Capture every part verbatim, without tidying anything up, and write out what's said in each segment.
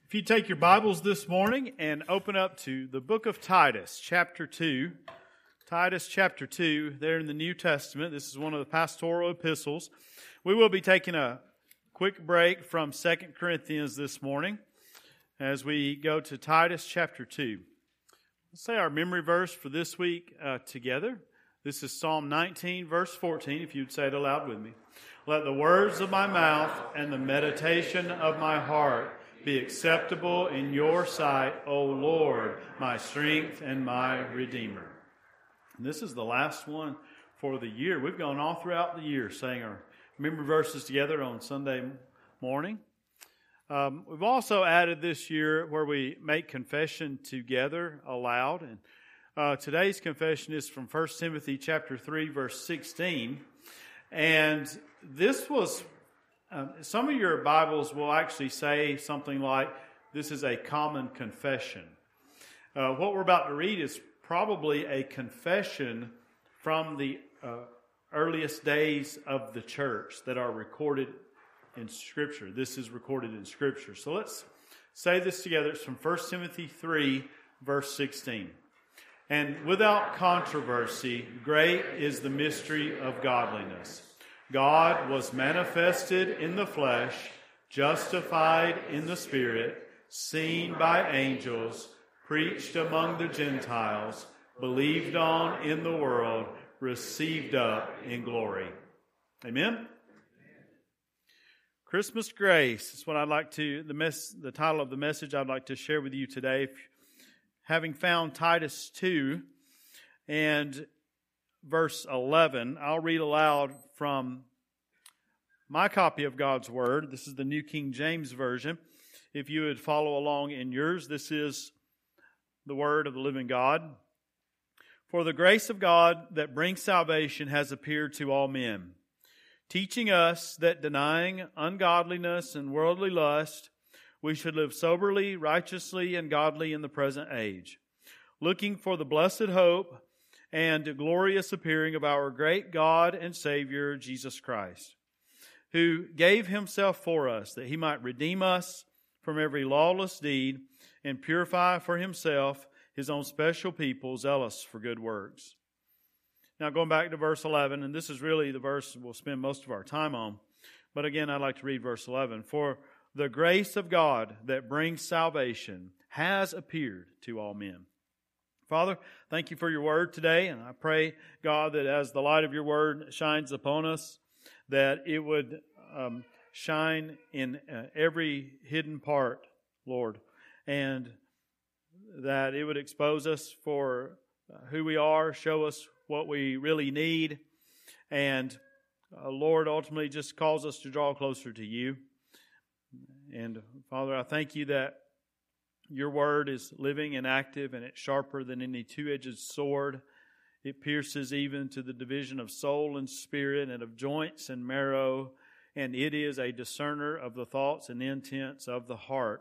If you take your Bibles this morning and open up to the book of Titus, chapter two. Titus chapter two, there in the New Testament. This is one of the pastoral epistles. We will be taking a quick break from Second Corinthians this morning as we go to Titus chapter two. Let's say our memory verse for this week uh, together. This is Psalm nineteen, verse fourteen, if you'd say it aloud with me. Let the words of my mouth and the meditation of my heart be acceptable in your sight, O Lord, my strength and my Redeemer. And this is the last one for the year. We've gone all throughout the year saying our memory verses together on Sunday morning. Um, we've also added this year where we make confession together aloud. And uh, today's confession is from First Timothy chapter three, verse sixteen. And this was... Um, some of your Bibles will actually say something like, this is a common confession. Uh, what we're about to read is probably a confession from the uh, earliest days of the church that are recorded in Scripture. This is recorded in Scripture. So let's say this together. It's from First Timothy three, verse sixteen. And without controversy, great is the mystery of godliness. God was manifested in the flesh, justified in the Spirit, seen by angels, preached among the Gentiles, believed on in the world, received up in glory. Amen? Christmas grace is what I'd like to, the, mess, the title of the message I'd like to share with you today. If, having found Titus two and verse eleven, I'll read aloud from my copy of God's Word. This is the New King James Version. If you would follow along in yours, this is the Word of the living God. For the grace of God that brings salvation has appeared to all men, teaching us that denying ungodliness and worldly lust, we should live soberly, righteously, and godly in the present age, looking for the blessed hope and glorious appearing of our great God and Savior, Jesus Christ, who gave himself for us, that he might redeem us from every lawless deed and purify for himself his own special people, zealous for good works. Now going back to verse eleven, and this is really the verse we'll spend most of our time on, but again I'd like to read verse eleven. For the grace of God that brings salvation has appeared to all men. Father, thank you for your word today, and I pray, God, that as the light of your word shines upon us, that it would um, shine in uh, every hidden part, Lord, and that it would expose us for who we are, show us what we really need, and uh, Lord, ultimately just cause us to draw closer to you. And Father, I thank you that your word is living and active, and it's sharper than any two-edged sword. It pierces even to the division of soul and spirit and of joints and marrow, and it is a discerner of the thoughts and intents of the heart.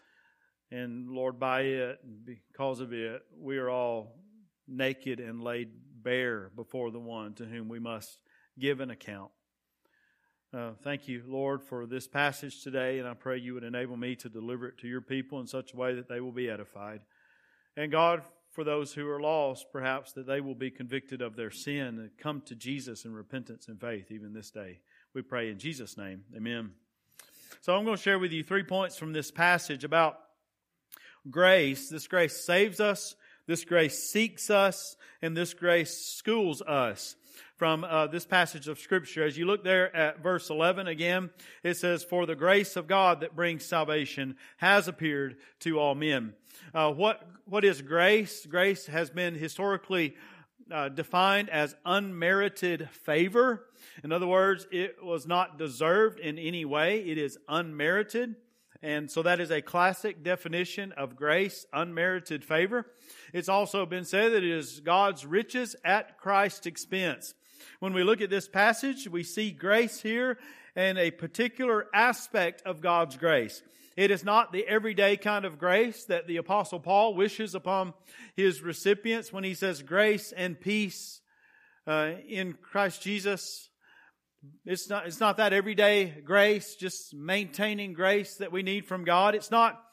And Lord, by it, because of it, we are all naked and laid bare before the one to whom we must give an account. Uh, thank you, Lord, for this passage today, and I pray you would enable me to deliver it to your people in such a way that they will be edified. And God, for those who are lost, perhaps that they will be convicted of their sin and come to Jesus in repentance and faith even this day. We pray in Jesus' name. Amen. So I'm going to share with you three points from this passage about grace. This grace saves us, this grace seeks us, and this grace schools us. From uh, this passage of Scripture. As you look there at verse eleven again, it says, for the grace of God that brings salvation has appeared to all men. Uh, what What is grace? Grace has been historically uh, defined as unmerited favor. In other words, it was not deserved in any way. It is unmerited. And so that is a classic definition of grace, unmerited favor. It's also been said that it is God's riches at Christ's expense. When we look at this passage, we see grace here and a particular aspect of God's grace. It is not the everyday kind of grace that the Apostle Paul wishes upon his recipients when he says grace and peace uh, in Christ Jesus. It's not, it's not that everyday grace, just maintaining grace that we need from God. It's not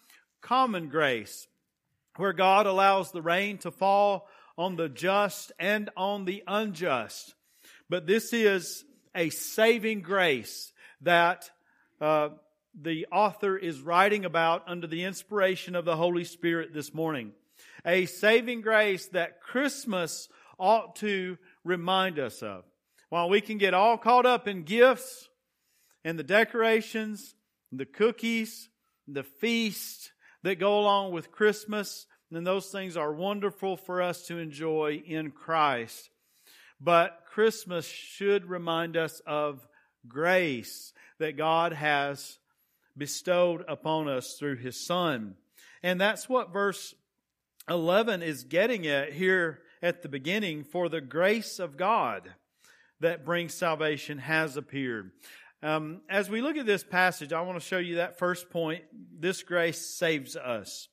common grace, where God allows the rain to fall on the just and on the unjust. But this is a saving grace that uh, the author is writing about under the inspiration of the Holy Spirit this morning. A saving grace that Christmas ought to remind us of. While we can get all caught up in gifts and the decorations, the cookies, the feast that go along with Christmas, and those things are wonderful for us to enjoy in Christ. But Christmas should remind us of grace that God has bestowed upon us through His Son. And that's what verse eleven is getting at here at the beginning. For the grace of God that brings salvation has appeared. Um, as we look at this passage, I want to show you that first point. This grace saves us.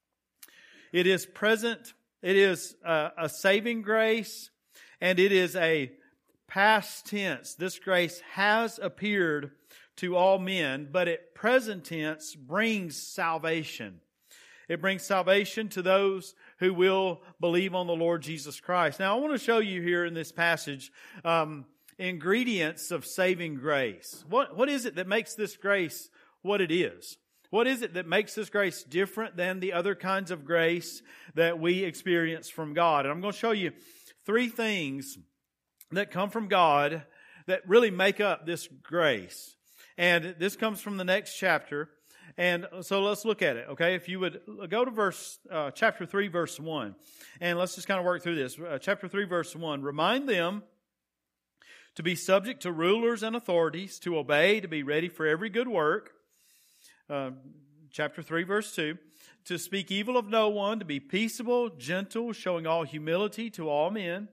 It is present. It is a, a saving grace, and it is a past tense. This grace has appeared to all men, but at present tense brings salvation. It brings salvation to those who will believe on the Lord Jesus Christ. Now, I want to show you here in this passage um, ingredients of saving grace. What, what is it that makes this grace what it is? What is it that makes this grace different than the other kinds of grace that we experience from God? And I'm going to show you three things that come from God that really make up this grace. And this comes from the next chapter. And so let's look at it, okay? If you would go to verse, uh, chapter three, verse one. And let's just kind of work through this. Uh, chapter three, verse one. Remind them to be subject to rulers and authorities, to obey, to be ready for every good work. Uh, chapter three, verse two. To speak evil of no one, to be peaceable, gentle, showing all humility to all men.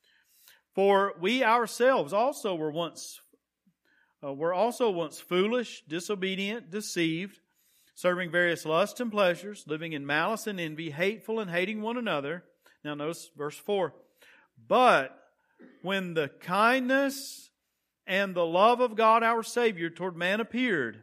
For we ourselves also were once uh, were also once foolish, disobedient, deceived, serving various lusts and pleasures, living in malice and envy, hateful and hating one another. Now notice verse four. But when the kindness and the love of God our Savior toward man appeared,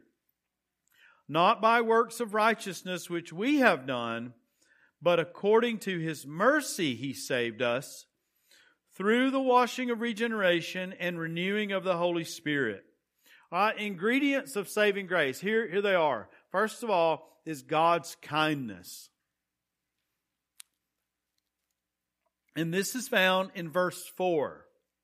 not by works of righteousness which we have done, but according to His mercy He saved us, through the washing of regeneration and renewing of the Holy Spirit. All right, ingredients of saving grace. Here, here they are. First of all is God's kindness. And this is found in verse four.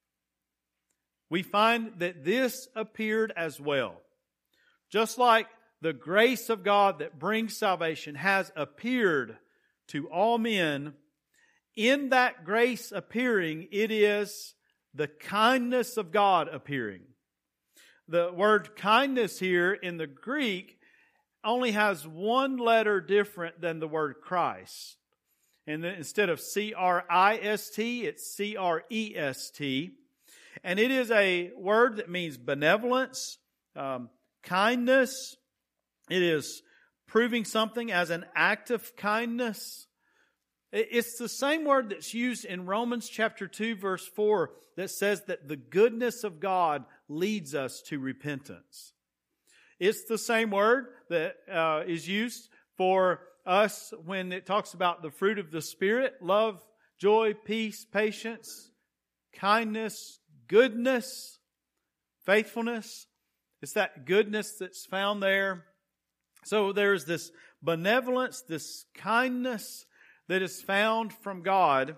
We find that this appeared as well. Just like the grace of God that brings salvation has appeared to all men, in that grace appearing, it is the kindness of God appearing. The word kindness here in the Greek only has one letter different than the word Christ. And then instead of C R I S T, it's C R E S T. And it is a word that means benevolence, um, kindness. It is proving something as an act of kindness. It's the same word that's used in Romans chapter two, verse four, that says that the goodness of God leads us to repentance. It's the same word that uh, is used for us when it talks about the fruit of the Spirit: love, joy, peace, patience, kindness, goodness, faithfulness. It's that goodness that's found there. So there's this benevolence, this kindness that is found from God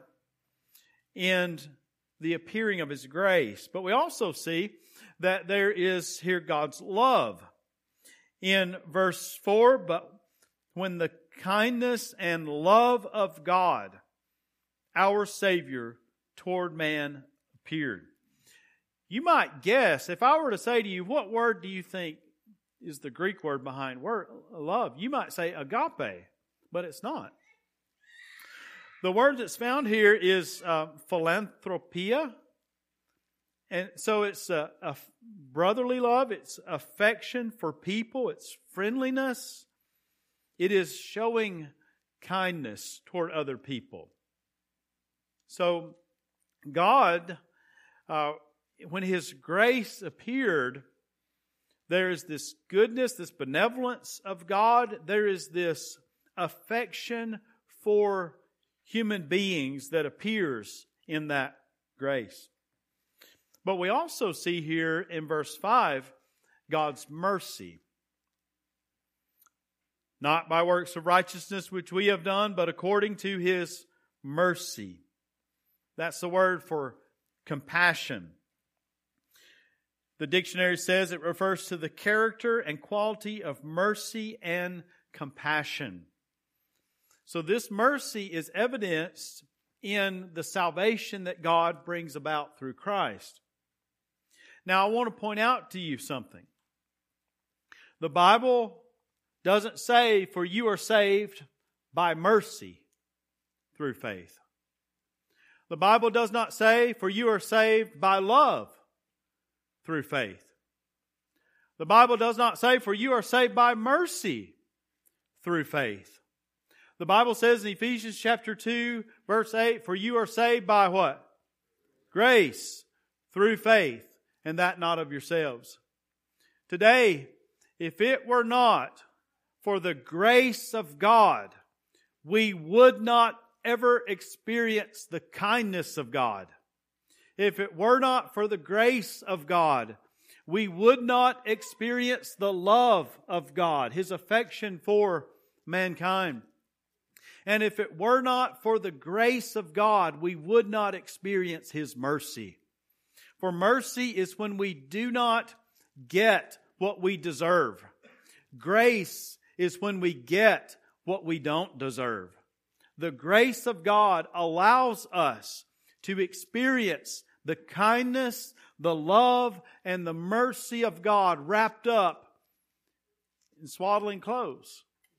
in the appearing of His grace. But we also see that there is here God's love. In verse four, but when the kindness and love of God, our Savior, toward man appeared. You might guess, if I were to say to you, what word do you think is the Greek word behind word love? You might say agape, but it's not. The word that's found here is uh, philanthropia. And so it's a, a brotherly love, it's affection for people, it's friendliness. It is showing kindness toward other people. So God, uh, when His grace appeared, there is this goodness, this benevolence of God. There is this affection for human beings that appears in that grace. But we also see here in verse five, God's mercy. Not by works of righteousness which we have done, but according to His mercy. That's the word for compassion. The dictionary says it refers to the character and quality of mercy and compassion. So this mercy is evidenced in the salvation that God brings about through Christ. Now I want to point out to you something. The Bible doesn't say, for you are saved by mercy through faith. The Bible does not say, for you are saved by love through faith. The Bible does not say, for you are saved by mercy through faith. The Bible says in Ephesians chapter two, verse eight, for you are saved by what? Grace through faith, and that not of yourselves. Today, if it were not for the grace of God, we would not ever experience the kindness of God. If it were not for the grace of God, we would not experience the love of God, His affection for mankind. And if it were not for the grace of God, we would not experience His mercy. For mercy is when we do not get what we deserve. Grace is when we get what we don't deserve. The grace of God allows us to experience the kindness, the love, and the mercy of God wrapped up in swaddling clothes,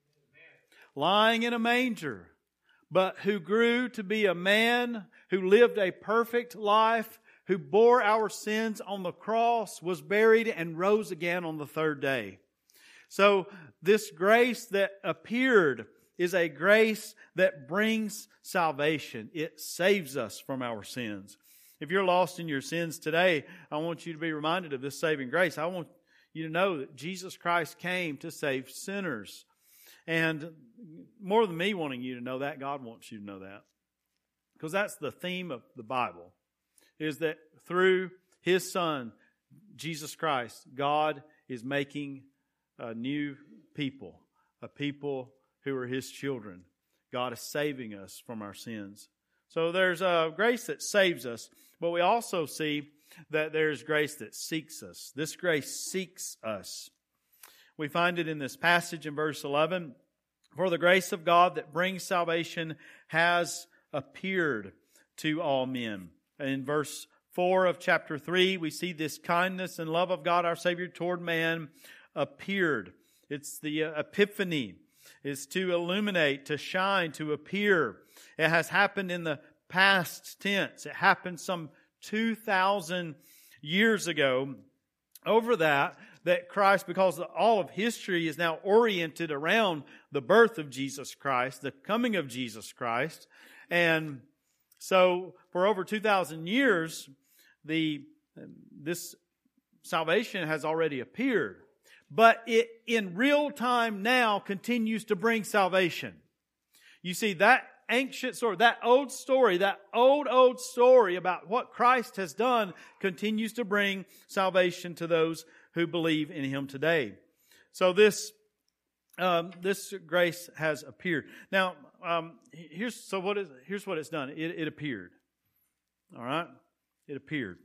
lying in a manger, but who grew to be a man who lived a perfect life, who bore our sins on the cross, was buried, and rose again on the third day. So this grace that appeared is a grace that brings salvation. It saves us from our sins. If you're lost in your sins today, I want you to be reminded of this saving grace. I want you to know that Jesus Christ came to save sinners. And more than me wanting you to know that, God wants you to know that. Because that's the theme of the Bible, is that through His Son, Jesus Christ, God is making a new people, a people who are His children. God is saving us from our sins. So there's a grace that saves us, but we also see that there's grace that seeks us. This grace seeks us. We find it in this passage in verse eleven. For the grace of God that brings salvation has appeared to all men. In verse four of chapter three, we see this kindness and love of God our Savior toward man appeared. It's the epiphany. Is to illuminate, to shine, to appear. It has happened in the past tense. It happened some two thousand years ago. Over that, that Christ, because all of history is now oriented around the birth of Jesus Christ, the coming of Jesus Christ. And so for over two thousand years, the this salvation has already appeared. But it, in real time now, continues to bring salvation. You see, that ancient story, that old story, that old, old story about what Christ has done continues to bring salvation to those who believe in Him today. So this, um, this grace has appeared. Now, um, here's, so what is, here's what it's done. It, it appeared. All right? It appeared.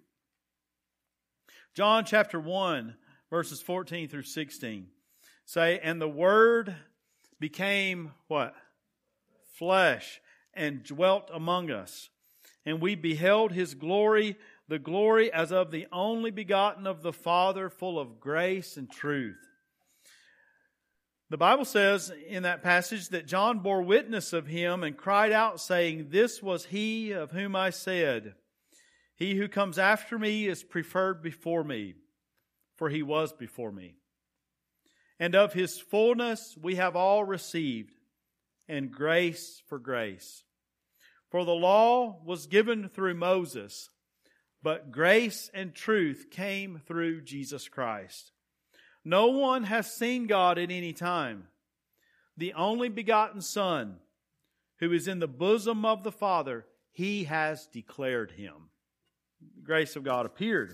John chapter one, verses fourteen through sixteen say, and the Word became what? Flesh, and dwelt among us. And we beheld His glory, the glory as of the only begotten of the Father, full of grace and truth. The Bible says in that passage that John bore witness of Him and cried out, saying, this was He of whom I said, He who comes after me is preferred before me, for He was before me. And of His fullness we have all received, and grace for grace. For the law was given through Moses, but grace and truth came through Jesus Christ. No one has seen God at any time. the only begotten Son, who is in the bosom of the Father, He has declared Him. The grace of God appeared.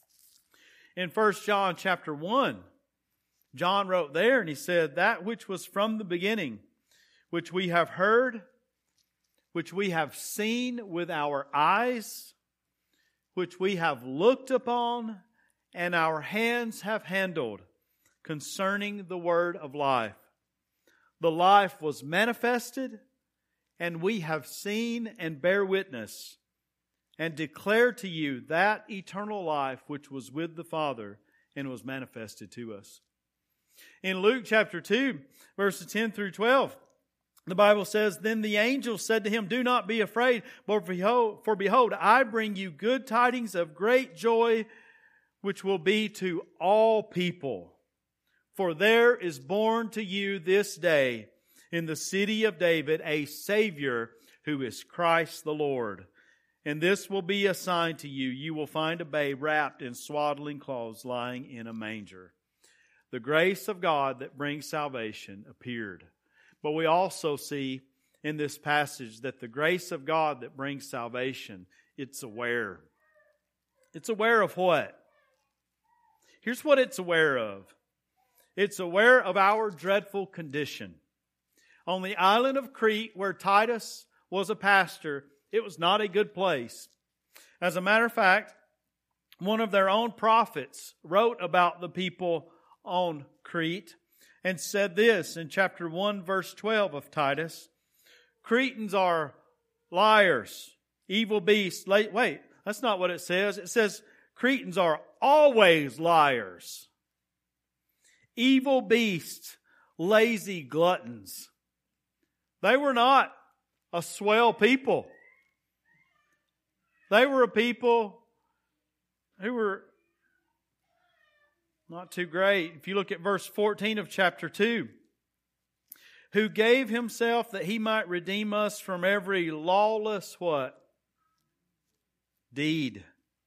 In First John chapter one, John wrote there and he said, that which was from the beginning, which we have heard, which we have seen with our eyes, which we have looked upon, and our hands have handled, concerning the word of life. The life was manifested, and we have seen and bear witness, and declare to you that eternal life which was with the Father and was manifested to us. In Luke chapter two, verses ten through twelve, the Bible says, Then the angel said to him, Do not be afraid, for behold, for behold, I bring you good tidings of great joy, which will be to all people. For there is born to you this day in the city of David a Savior, who is Christ the Lord. And this will be a sign to you. You will find a babe wrapped in swaddling clothes lying in a manger. The grace of God that brings salvation appeared. But we also see in this passage that the grace of God that brings salvation, it's aware. It's aware of what? Here's what it's aware of. It's aware of our dreadful condition. On the island of Crete, where Titus was a pastor, it was not a good place. As a matter of fact, one of their own prophets wrote about the people on Crete and said this in chapter one, verse twelve of Titus. Cretans are liars, evil beasts. Wait, that's not what it says. It says Cretans are always liars, evil beasts, lazy gluttons. They were not a swell people. They were a people who were not too great. If you look at verse fourteen of chapter two, who gave Himself that He might redeem us from every lawless what? Deed.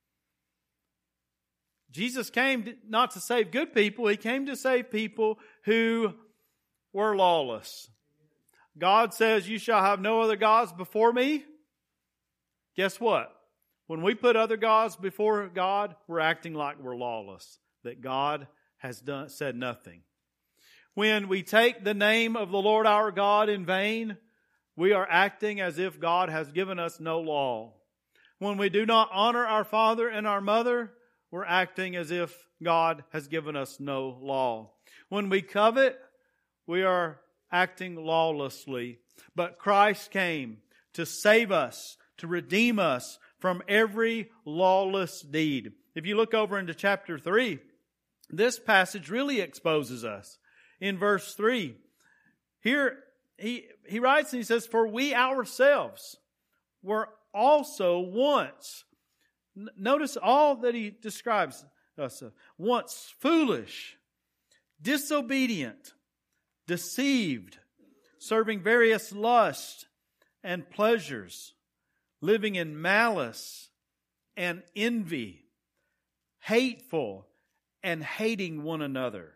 Jesus came not to save good people. He came to save people who were lawless. God says, you shall have no other gods before me. Guess what? When we put other gods before God, we're acting like we're lawless, that God has done said nothing. When we take the name of the Lord our God in vain, we are acting as if God has given us no law. When we do not honor our father and our mother, we're acting as if God has given us no law. When we covet, we are acting lawlessly. But Christ came to save us, to redeem us from every lawless deed. If you look over into chapter three, this passage really exposes us. In verse three, here he, he writes and he says, For we ourselves were also once. N- notice all that he describes us of. Once foolish, disobedient, deceived, serving various lusts and pleasures, living in malice and envy, hateful and hating one another.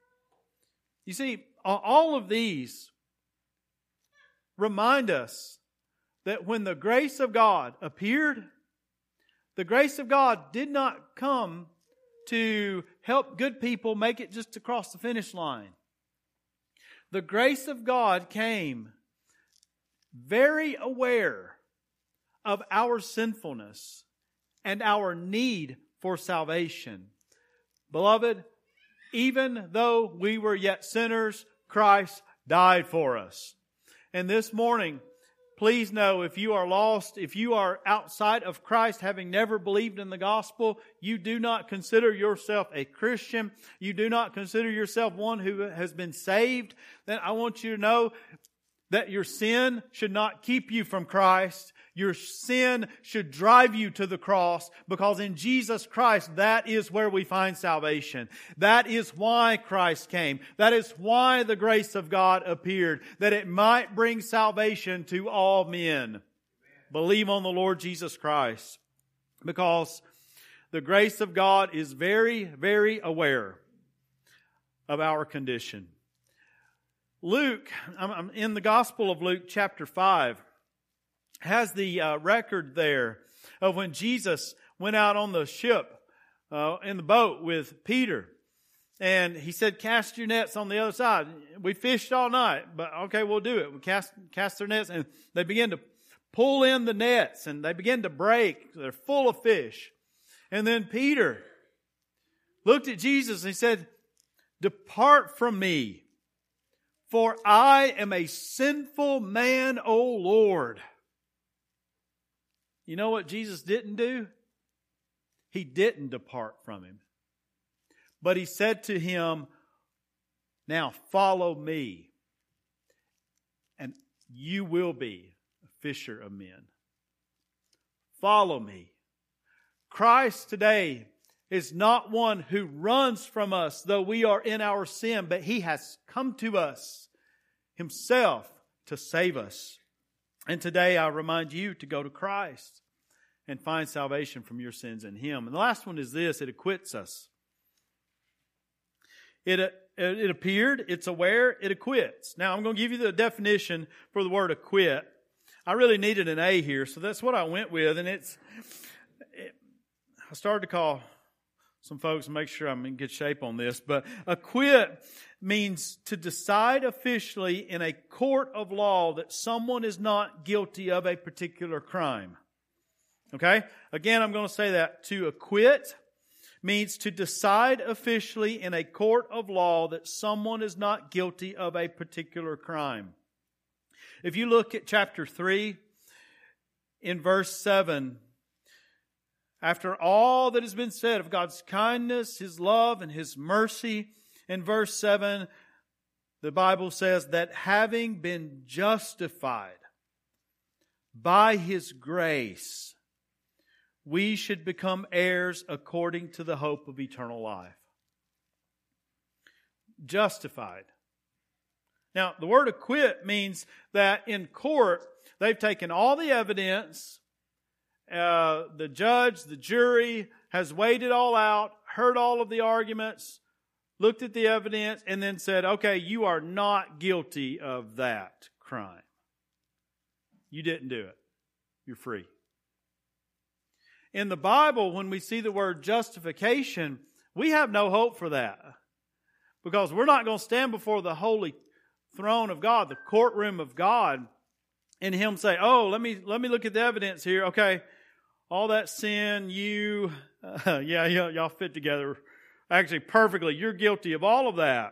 You see, all of these remind us that when the grace of God appeared, the grace of God did not come to help good people make it just across the finish line. The grace of God came very aware of our sinfulness and our need for salvation. Beloved, even though we were yet sinners, Christ died for us. And this morning, please know, if you are lost, if you are outside of Christ, having never believed in the gospel, you do not consider yourself a Christian, you do not consider yourself one who has been saved, then I want you to know that your sin should not keep you from Christ. Your sin should drive you to the cross, because in Jesus Christ, that is where we find salvation. That is why Christ came. That is why the grace of God appeared, that it might bring salvation to all men. Amen. Believe on the Lord Jesus Christ, because the grace of God is very, very aware of our condition. Luke, I'm in the Gospel of Luke chapter five, has the uh, record there of when Jesus went out on the ship uh, in the boat with Peter. And he said, cast your nets on the other side. We fished all night, but okay, we'll do it. We cast, cast their nets, and they began to pull in the nets, and they began to break. They're full of fish. And then Peter looked at Jesus and he said, depart from me, for I am a sinful man, O Lord. You know what Jesus didn't do? He didn't depart from him. But he said to him, now follow me, and you will be a fisher of men. Follow me. Christ today is not one who runs from us, though we are in our sin, but He has come to us Himself to save us. And today I remind you to go to Christ and find salvation from your sins in Him. And the last one is this: it acquits us. It, it appeared, it's aware, it acquits. Now I'm going to give you the definition for the word acquit. I really needed an A here, so that's what I went with. And it's, it, I started to call some folks and make sure I'm in good shape on this. But acquit means to decide officially in a court of law that someone is not guilty of a particular crime. Okay? Again, I'm going to say that. To acquit means to decide officially in a court of law that someone is not guilty of a particular crime. If you look at chapter three, in verse seven, after all that has been said of God's kindness, His love, and His mercy, in verse seven, the Bible says that having been justified by His grace, we should become heirs according to the hope of eternal life. Justified. Now, the word acquit means that in court, they've taken all the evidence, uh, the judge, the jury has weighed it all out, heard all of the arguments, looked at the evidence, and then said, okay, you are not guilty of that crime. You didn't do it. You're free. In the Bible, when we see the word justification, we have no hope for that. Because we're not going to stand before the holy throne of God, the courtroom of God, and Him say, oh, let me let me look at the evidence here. Okay, all that sin, you, uh, yeah, y- y'all fit together actually perfectly. You're guilty of all of that.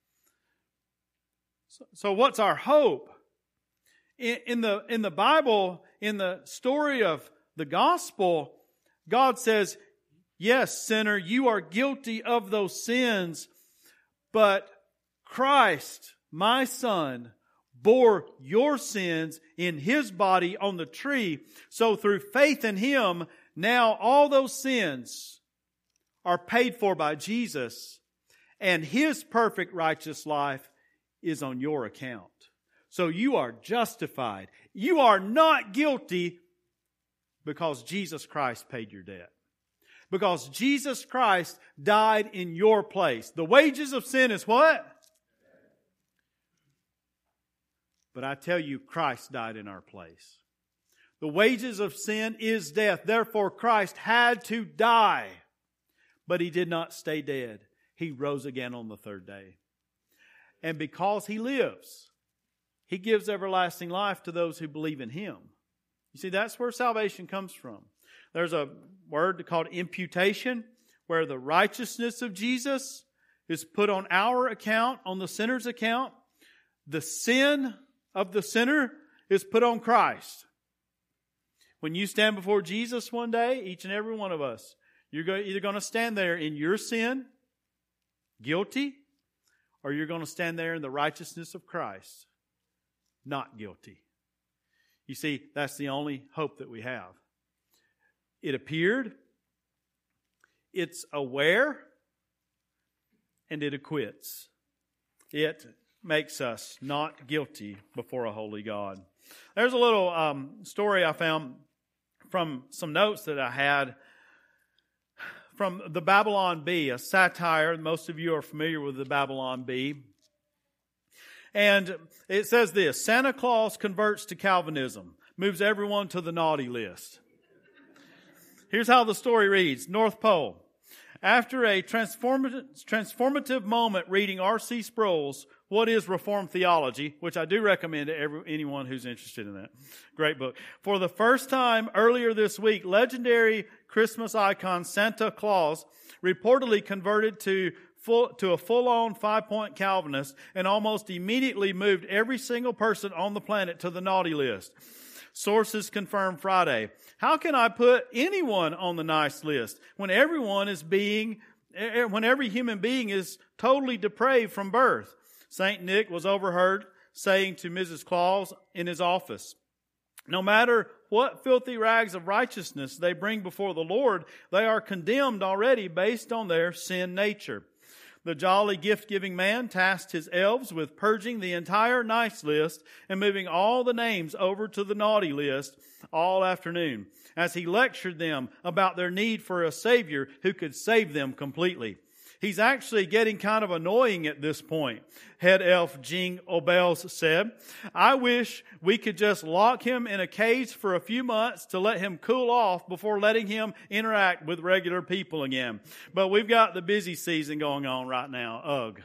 So, so what's our hope? In, in the in the Bible, in the story of the gospel, God says, yes, sinner, you are guilty of those sins, but Christ, my Son, bore your sins in His body on the tree. So through faith in Him, now all those sins are paid for by Jesus, and His perfect righteous life is on your account. So you are justified. You are not guilty because Jesus Christ paid your debt. Because Jesus Christ died in your place. The wages of sin is what? But I tell you, Christ died in our place. The wages of sin is death. Therefore, Christ had to die. But He did not stay dead. He rose again on the third day. And because He lives, He gives everlasting life to those who believe in Him. You see, that's where salvation comes from. There's a word called imputation, where the righteousness of Jesus is put on our account, on the sinner's account. The sin of the sinner is put on Christ. When you stand before Jesus one day, each and every one of us, you're either going to stand there in your sin, guilty, or you're going to stand there in the righteousness of Christ, not guilty. You see, that's the only hope that we have. It appeared, it's aware, and it acquits. It makes us not guilty before a holy God. There's a little um, story I found from some notes that I had from the Babylon Bee, a satire. Most of you are familiar with the Babylon Bee. And it says this: Santa Claus converts to Calvinism, moves everyone to the naughty list. Here's how the story reads. North Pole. After a transformative, transformative moment reading R C Sproul's What is Reformed Theology, which I do recommend to every, anyone who's interested in that. Great book. For the first time earlier this week, legendary Christmas icon Santa Claus reportedly converted to full, to a full-on five-point Calvinist and almost immediately moved every single person on the planet to the naughty list. Sources confirmed Friday. How can I put anyone on the nice list when everyone is being, when every human being is totally depraved from birth? Saint Nick was overheard saying to Missus Claus in his office, no matter what filthy rags of righteousness they bring before the Lord, they are condemned already based on their sin nature. The jolly gift-giving man tasked his elves with purging the entire nice list and moving all the names over to the naughty list all afternoon as he lectured them about their need for a Savior who could save them completely. He's actually getting kind of annoying at this point, head elf Jing Obels said. I wish we could just lock him in a cage for a few months to let him cool off before letting him interact with regular people again. But we've got the busy season going on right now. Ugh.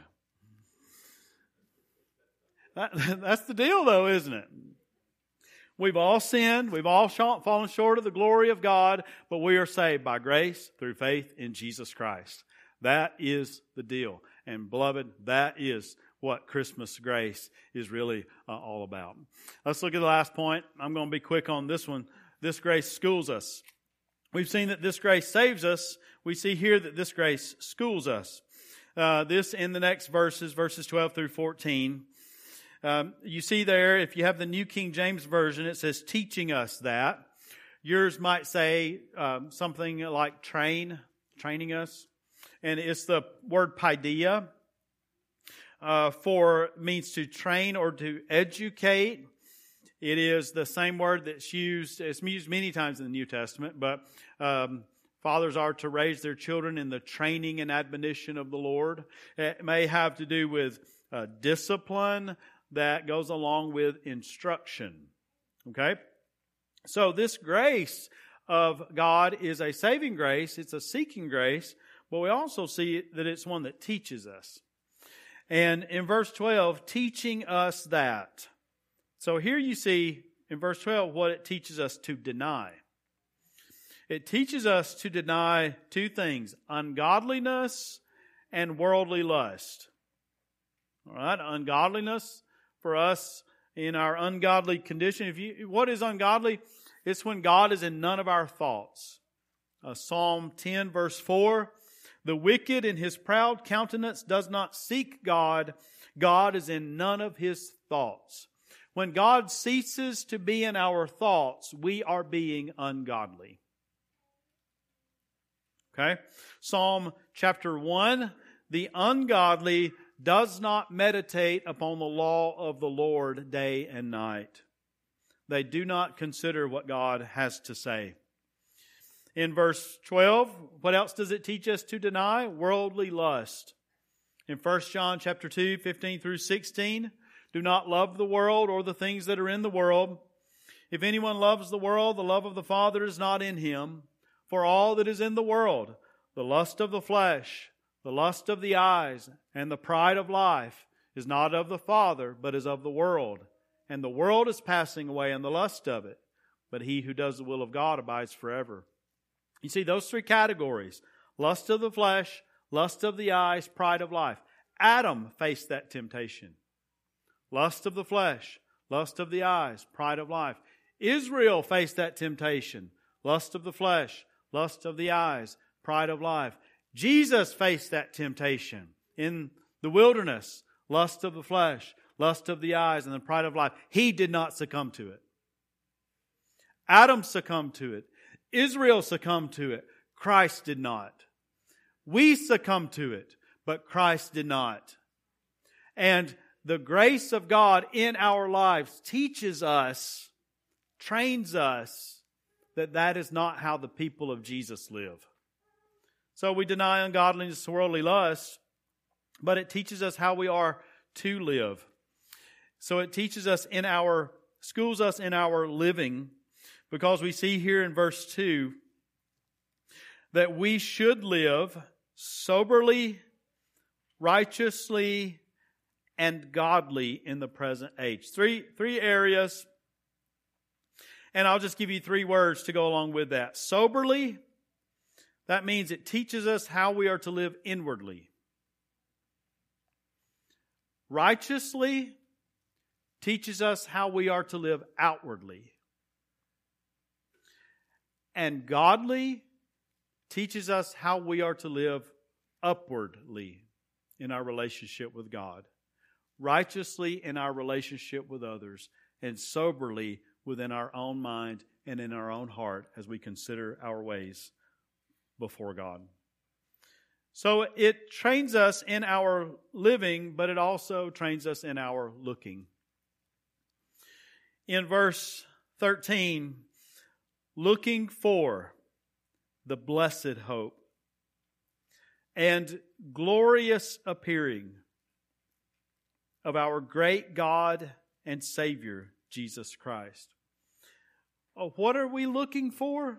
That, that's the deal though, isn't it? We've all sinned. We've all fallen short of the glory of God, but we are saved by grace through faith in Jesus Christ. That is the deal. And beloved, that is what Christmas grace is really uh, all about. Let's look at the last point. I'm going to be quick on this one. This grace schools us. We've seen that this grace saves us. We see here that this grace schools us. Uh, this in the next verses, verses twelve through fourteen. Um, you see there, if you have the New King James Version, it says teaching us that. Yours might say um, something like train, training us. And it's the word paideia, uh, for means to train or to educate. It is the same word that's used, it's used many times in the New Testament, but um, fathers are to raise their children in the training and admonition of the Lord. It may have to do with uh, discipline that goes along with instruction. Okay? So this grace of God is a saving grace, it's a seeking grace, but we also see that it's one that teaches us. And in verse twelve, teaching us that. So here you see in verse twelve what it teaches us to deny. It teaches us to deny two things: ungodliness and worldly lust. All right, ungodliness for us in our ungodly condition. If you, what is ungodly? It's when God is in none of our thoughts. Uh, Psalm ten verse four. The wicked in his proud countenance does not seek God. God is in none of his thoughts. When God ceases to be in our thoughts, we are being ungodly. Okay? Psalm chapter one. The ungodly does not meditate upon the law of the Lord day and night. They do not consider what God has to say. In verse twelve, what else does it teach us to deny? Worldly lust. In First John chapter two, fifteen through sixteen, do not love the world or the things that are in the world. If anyone loves the world, the love of the Father is not in him. For all that is in the world, the lust of the flesh, the lust of the eyes, and the pride of life, is not of the Father, but is of the world. And the world is passing away and the lust of it. But he who does the will of God abides forever. You see, those three categories: lust of the flesh, lust of the eyes, pride of life. Adam faced that temptation. Lust of the flesh, lust of the eyes, pride of life. Israel faced that temptation. Lust of the flesh, lust of the eyes, pride of life. Jesus faced that temptation in the wilderness. Lust of the flesh, lust of the eyes, and the pride of life. He did not succumb to it. Adam succumbed to it. Israel succumbed to it. Christ did not. We succumbed to it, but Christ did not. And the grace of God in our lives teaches us, trains us, that that is not how the people of Jesus live. So we deny ungodliness, worldly lust, but it teaches us how we are to live. So it teaches us in our, schools us in our living, because we see here in verse two that we should live soberly, righteously, and godly in the present age. Three, three areas. And I'll just give you three words to go along with that. Soberly, that means it teaches us how we are to live inwardly. Righteously teaches us how we are to live outwardly. And godly teaches us how we are to live upwardly in our relationship with God. Righteously in our relationship with others, and soberly within our own mind and in our own heart as we consider our ways before God. So it trains us in our living, but it also trains us in our looking. In verse thirteen, looking for the blessed hope and glorious appearing of our great God and Savior, Jesus Christ. Oh, what are we looking for?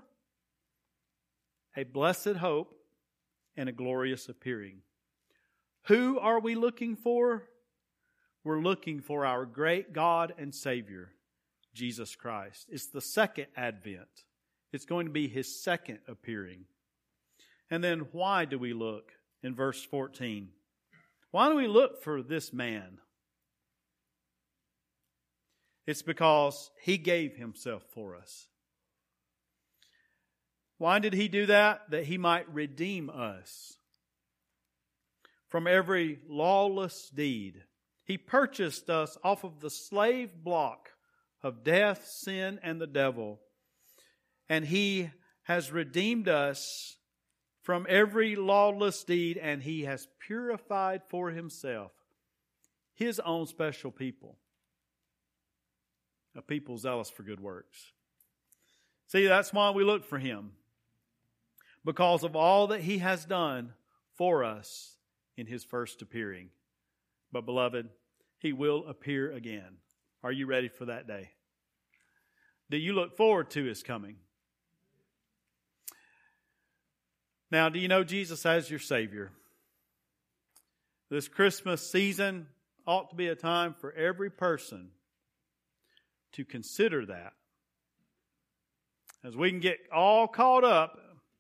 A blessed hope and a glorious appearing. Who are we looking for? We're looking for our great God and Savior, Jesus Christ. It's the second advent. It's going to be His second appearing. And then why do we look? In verse fourteen. Why do we look for this man? It's because He gave Himself for us. Why did He do that? That He might redeem us from every lawless deed. He purchased us off of the slave block of death, sin, and the devil. And He has redeemed us from every lawless deed, and He has purified for Himself His own special people. A people zealous for good works. See, that's why we look for Him. Because of all that He has done for us in His first appearing. But beloved, He will appear again. Are you ready for that day? Do you look forward to His coming? Now, do you know Jesus as your Savior? This Christmas season ought to be a time for every person to consider that. As we can get all caught up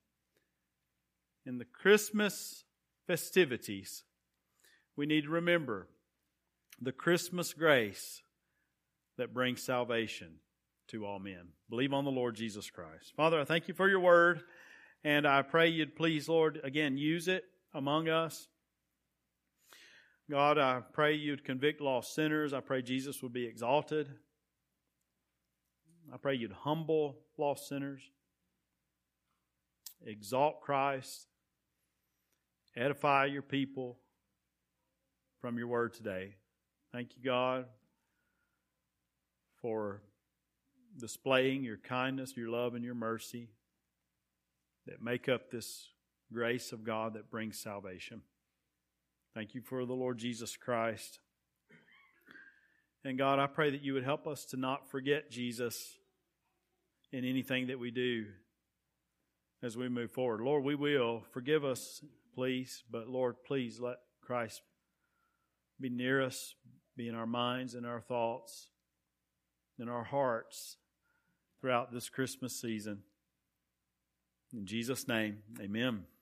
in the Christmas festivities, we need to remember the Christmas grace that brings salvation to all men. Believe on the Lord Jesus Christ. Father, I thank You for Your word, and I pray You'd please, Lord, again, use it among us. God, I pray You'd convict lost sinners. I pray Jesus would be exalted. I pray You'd humble lost sinners, exalt Christ, edify Your people from Your word today. Thank You, God, for displaying Your kindness, Your love, and Your mercy that make up this grace of God that brings salvation. Thank You for the Lord Jesus Christ. And God, I pray that You would help us to not forget Jesus in anything that we do as we move forward. Lord, we will. Forgive us, please. But Lord, please let Christ be near us, be in our minds and our thoughts, in our hearts throughout this Christmas season. In Jesus' name, amen.